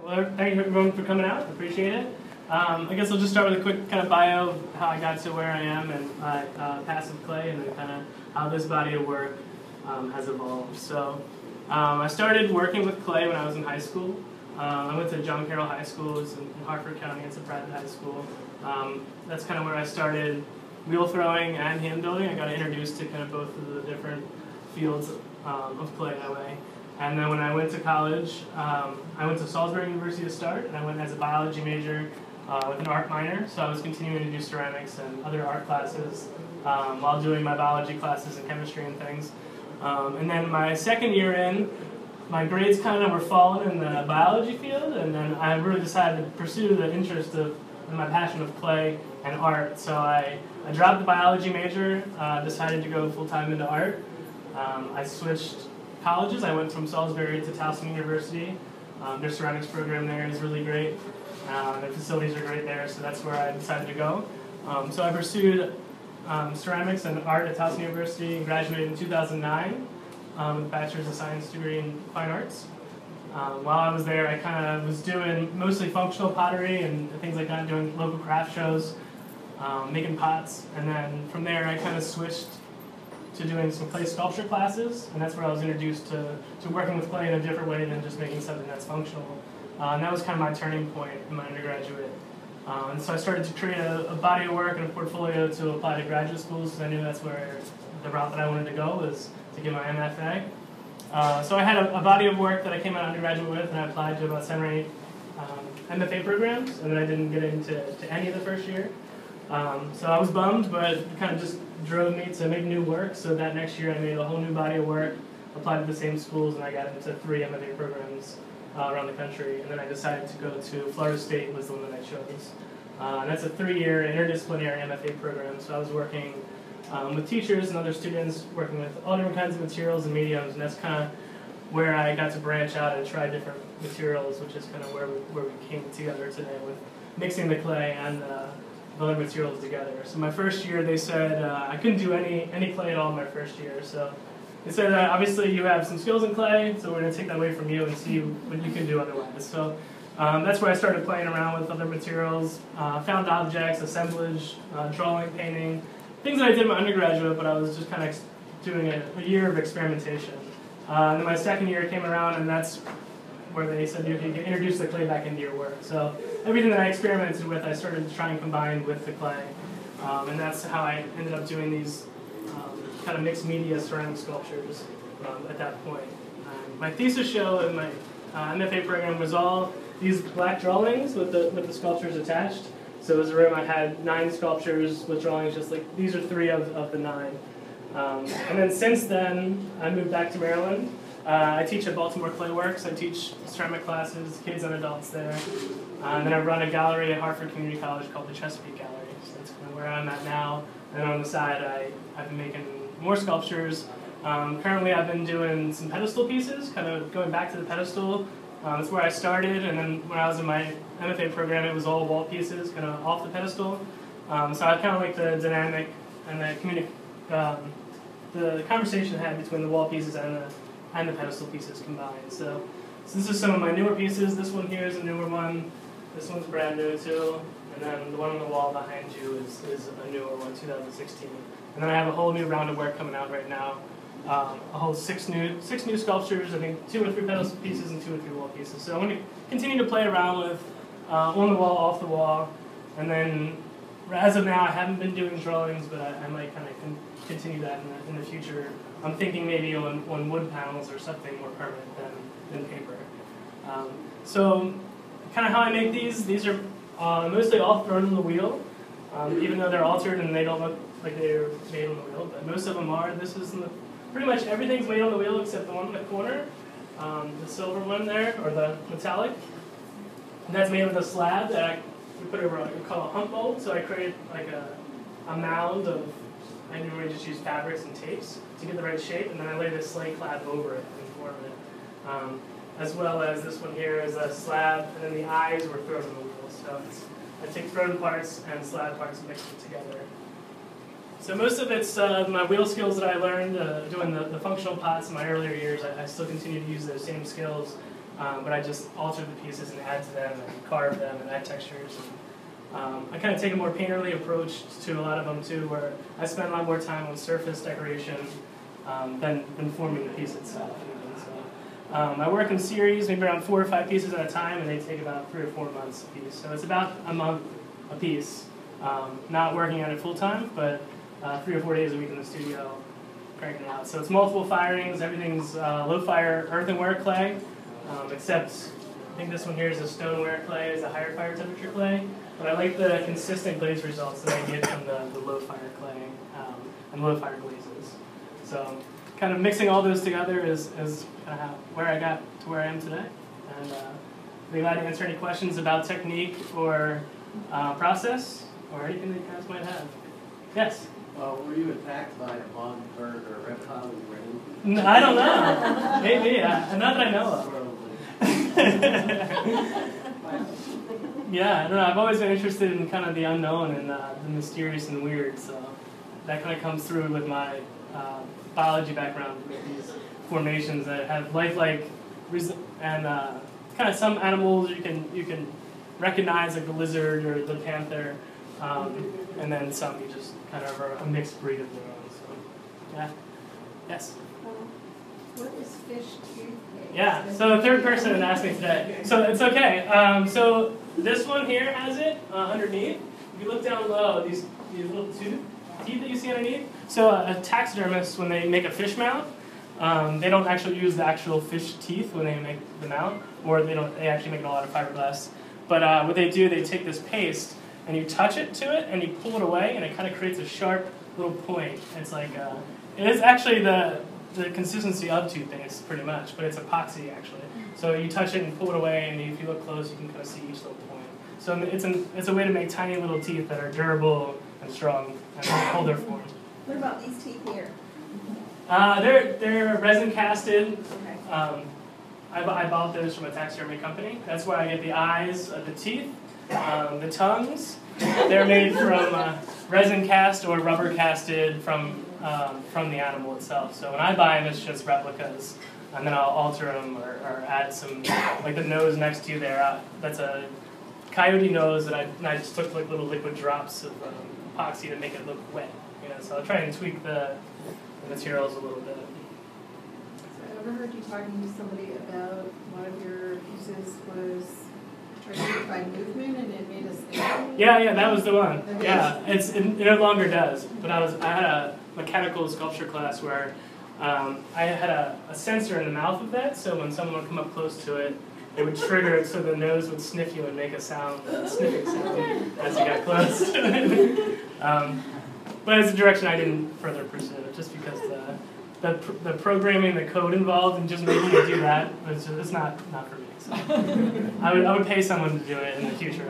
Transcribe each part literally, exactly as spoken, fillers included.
well, thank you everyone for coming out. Appreciate it. Um, I guess I'll just start with a quick kind of bio of how I got to where I am and my uh, passive clay, and then kind of how this body of work um, has evolved. So um, I started working with clay when I was in high school. Um, I went to John Carroll High School. It's in, in Hartford County. It's a private high school. Um, that's kind of where I started wheel throwing and hand building. I got introduced to kind of both of the different fields um, of clay that way. And then when I went to college, um, I went to Salisbury University to start, and I went as a biology major uh, with an art minor. So I was continuing to do ceramics and other art classes um, while doing my biology classes and chemistry and things. Um, and then my second year in, my grades kind of were falling in the biology field, and then I really decided to pursue the interest of and my passion of clay and art. So I, I dropped the biology major, uh, decided to go full-time into art. Um, I switched colleges. I went from Salisbury to Towson University. Um, their ceramics program there is really great. Uh, their facilities are great there, so that's where I decided to go. Um, so I pursued um, ceramics and art at Towson University and graduated in two thousand nine um, with a Bachelor's of Science degree in Fine Arts. Um, while I was there, I kind of was doing mostly functional pottery and things like that, doing local craft shows, um, making pots, and then from there I kind of switched to doing some clay sculpture classes, and that's where I was introduced to, to working with clay in a different way than just making something that's functional. Uh, and that was kind of my turning point in my undergraduate. Um, and so I started to create a, a body of work and a portfolio to apply to graduate schools, because I knew that's where the route that I wanted to go was to get my M F A. Uh, so I had a, a body of work that I came out undergraduate with, and I applied to about seven or eight um, M F A programs, and then I didn't get into to any of the first year. Um, so I was bummed, but it kind of just drove me to make new work. So that next year I made a whole new body of work, applied to the same schools, and I got into three M F A programs uh, around the country. And then I decided to go to Florida State was the one that I chose. Uh, and that's a three-year interdisciplinary M F A program. So I was working um, with teachers and other students, working with all different kinds of materials and mediums, and that's kind of where I got to branch out and try different materials, which is kind of where we, where we came together today with mixing the clay and uh, other materials together. So my first year, they said uh, I couldn't do any any clay at all my first year. So they said uh, obviously you have some skills in clay, so we're going to take that away from you and see what you can do otherwise. So um, that's where I started playing around with other materials, uh, found objects, assemblage, uh, drawing, painting, things that I did in my undergraduate, but I was just kind of doing a, a year of experimentation. Uh, and then my second year came around, and that's where they said you can introduce the clay back into your work. So everything that I experimented with, I started to try and combine with the clay. Um, and that's how I ended up doing these um, kind of mixed media ceramic sculptures um, at that point. Um, my thesis show in my uh, M F A program was all these black drawings with the, with the sculptures attached. So it was a room I had nine sculptures with drawings, just like these are three of, of the nine. Um, and then since then, I moved back to Maryland. Uh, I teach at Baltimore Clay Works. I teach ceramic classes, kids and adults there. Uh, and then I run a gallery at Hartford Community College called the Chesapeake Gallery. So that's kind of where I'm at now. And on the side, I, I've been making more sculptures. Um, currently, I've been doing some pedestal pieces, kind of going back to the pedestal. Um, that's where I started. And then when I was in my M F A program, it was all wall pieces, kind of off the pedestal. Um, so I kind of like the dynamic and the communi- um, the conversation I had between the wall pieces and the and the pedestal pieces combined. So, so this is some of my newer pieces. This one here is a newer one. This one's brand new too. And then the one on the wall behind you is, is a newer one, two thousand sixteen. And then I have a whole new round of work coming out right now. Um, a whole six new six new sculptures, I think two or three pedestal pieces and two or three wall pieces. So I'm going to continue to play around with uh, on the wall, off the wall. And then as of now, I haven't been doing drawings, but I, I might kind of con- continue that in the, in the future. I'm thinking maybe on, on wood panels or something more permanent than, than paper. Um, so kind of how I make these, these are uh, mostly all thrown on the wheel, um, even though they're altered and they don't look like they're made on the wheel, but most of them are. This is in the, pretty much everything's made on the wheel except the one in the corner, um, the silver one there, or the metallic. And that's made with a slab that I we put over what we call a hump mold. So I created like a, a mound of, I normally just use fabrics and tapes to get the right shape, and then I lay this slate clad over it and form it. Um, as well as this one here is a slab, and then the eyes were thrown in the wheel. So it's, I take thrown parts and slab parts and mix them together. So most of it's uh, my wheel skills that I learned uh, doing the, the functional pots in my earlier years. I, I still continue to use those same skills um, but I just alter the pieces and add to them and carve them and add textures. And, um, I kind of take a more painterly approach to a lot of them too, where I spend a lot more time on surface decoration um, than, than forming the piece itself. Even. So, um, I work in series, maybe around four or five pieces at a time, and they take about three or four months a piece. So it's about a month a piece. Um, not working on it full time, but uh, three or four days a week in the studio, cranking it out. So it's multiple firings. Everything's uh, low fire earthenware clay, um, except I think this one here is a stoneware clay, is a higher fire temperature clay. But I like the consistent glaze results that I get from the, the low fire clay um, and low fire glazes. So kind of mixing all those together is, is kind of how, where I got to where I am today. And uh, I'd be glad to answer any questions about technique or uh, process or anything that you guys might have. Yes? Uh, were you attacked by a mockingbird or a reptile when you were in? No, I don't know. Maybe. Uh, not that I know of. Yeah, I don't know. I've always been interested in kind of the unknown and uh, the mysterious and weird, so that kind of comes through with my uh, biology background with these formations that have lifelike res- and uh, kind of some animals you can you can recognize, like the lizard or the panther, um, and then some you just kind of are a mixed breed of their own. So, yeah. Yes. What is fish tooth? Yeah, so the third person asked me today. So it's okay. Um, so this one here has it uh, underneath. If you look down low, these, these little tooth, teeth that you see underneath. So a, a taxidermist, when they make a fish mount, um, they don't actually use the actual fish teeth when they make the mount, or they don't. They actually make it a lot of fiberglass. But uh, what they do, they take this paste and you touch it to it and you pull it away, and it kind of creates a sharp little point. It's like uh, it is actually the the consistency of toothpaste, pretty much, but it's epoxy actually. So you touch it and pull it away, and if you look close, you can kind of see each little point. So it's an, it's a way to make tiny little teeth that are durable and strong and hold their form. What about these teeth here? Uh, they're they're resin casted. Okay. Um, I, bu- I bought those from a taxidermy company. That's where I get the eyes, uh, the teeth, um, the tongues. They're made from uh, resin cast or rubber casted from um, from the animal itself. So when I buy them, it's just replicas, and then I'll alter them or, or add some, like the nose next to you there. Uh, that's a coyote nose, and I, and I just took like little liquid drops of um, epoxy to make it look wet. You know, so I'll try and tweak the, the materials a little bit. I overheard you talking to somebody about one of your pieces was triggered by movement and it made us think. Yeah, yeah, that was the one. Okay. Yeah, it's it, it no longer does. But I was I had a mechanical sculpture class where um, I had a, a sensor in the mouth of that, so when someone would come up close to it, it would trigger it so the nose would sniff you and make a sound, a sniffing sound, as you got close. um, but it's a direction I didn't further pursue, just because the the, pr- the programming, the code involved, and just making it do that, was just, it's not not for me. So I would I would pay someone to do it in the future.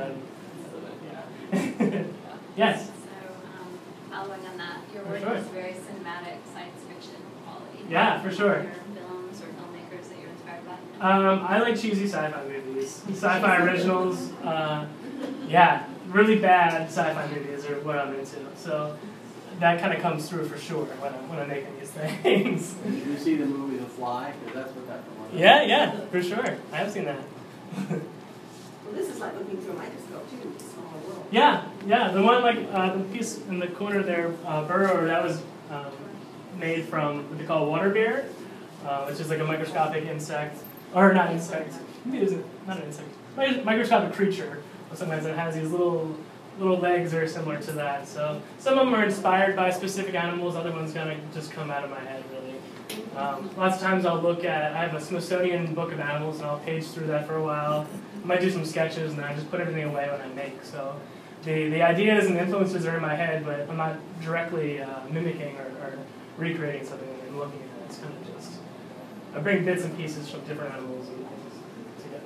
I'd, yeah. Yes. So, um, following on that, your work Sure. is very cinematic, science fiction quality. Yeah, for sure. Your films or filmmakers that you're inspired by? Um, I like cheesy sci-fi movies, sci-fi originals. Uh, yeah, really bad sci-fi movies are what I'm into. So that kind of comes through for sure when I'm, when I'm making these things. Did you see the movie The Fly? Because that's what that one was. Yeah, yeah, for sure. I have seen that. Well, this is like looking through a microscope, too. It's a small world. Yeah, yeah. The one like uh, the piece in the corner there, uh, burrower, that was um, made from what they call water bear, uh, which is like a microscopic insect, or not insect. Maybe it isn't not an insect. Mi- Microscopic creature. But sometimes it has these little little legs that are similar to that. So some of them are inspired by specific animals. Other ones kind of just come out of my head, really. Um, lots of times I'll look at, I have a Smithsonian book of animals, and I'll page through that for a while. I might do some sketches, and then I just put everything away when I make. So the, the ideas and influences are in my head, but I'm not directly uh, mimicking or, or recreating something and looking at it. It's kind of just, I bring bits and pieces from different animals and things together.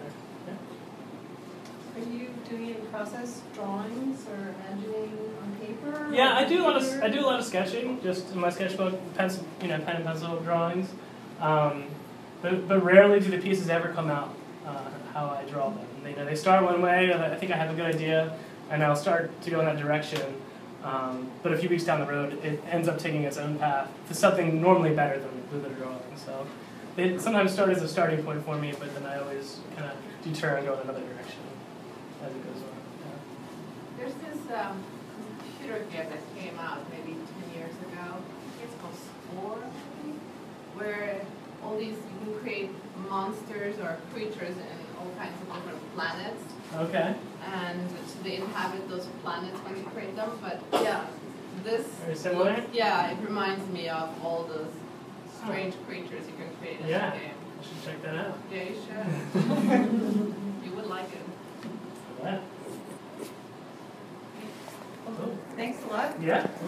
Yeah. Are you doing any process drawings or imagining on paper? Yeah, I do a lot of computer? I do a lot of sketching, just in my sketchbook, pencil, you know, pen and pencil drawings. Um, but but rarely do the pieces ever come out uh, how I draw them. They, you know, they start one way. I think I have a good idea, and I'll start to go in that direction. Um, but a few weeks down the road, it ends up taking its own path to something normally better than, than the drawing. So they sometimes start as a starting point for me, but then I always kind of deter and go in another direction as it goes on. There's this um, computer game that came out maybe ten years ago. It's called Spore, I think, where all these, you can create monsters or creatures in all kinds of different planets. Okay. And so they inhabit those planets when you create them. But yeah, this. Very similar? Yeah, it reminds me of all those strange creatures you can create in Yeah. the game. I should check that out. Yeah, you should. You would like it. Yeah. Thanks a lot. Yeah.